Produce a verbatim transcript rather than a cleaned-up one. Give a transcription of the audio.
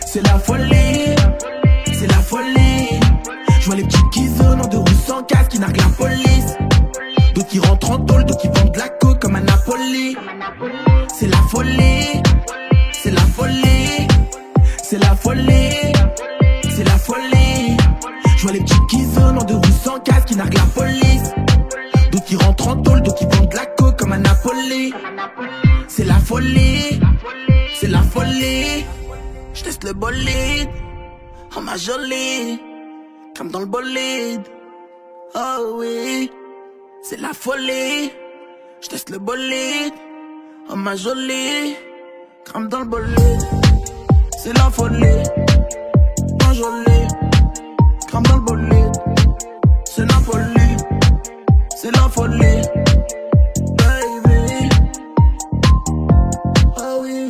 C'est la folie, c'est la folie. Je vois les petits qui zonent en deux roues sans casque qui narguent la police. D'autres qui rentrent en tôle, d'autres qui vendent de la coke comme à Napoli. C'est la folie, c'est la folie, c'est la folie, c'est la folie. Je vois les petits qui zonent en deux roues sans casque qui narguent la police. D'autres qui rentrent en tôle, d'autres qui vendent de la coke comme à Napoli. C'est la folie, c'est la folie. Je teste le bolide, oh ma jolie, crame dans le bolide. Oh oui, c'est la folie. Je teste le bolide, oh ma jolie, crame dans le bolide. C'est la folie, ma jolie, crame dans le bolide. C'est Napoli, c'est la folie.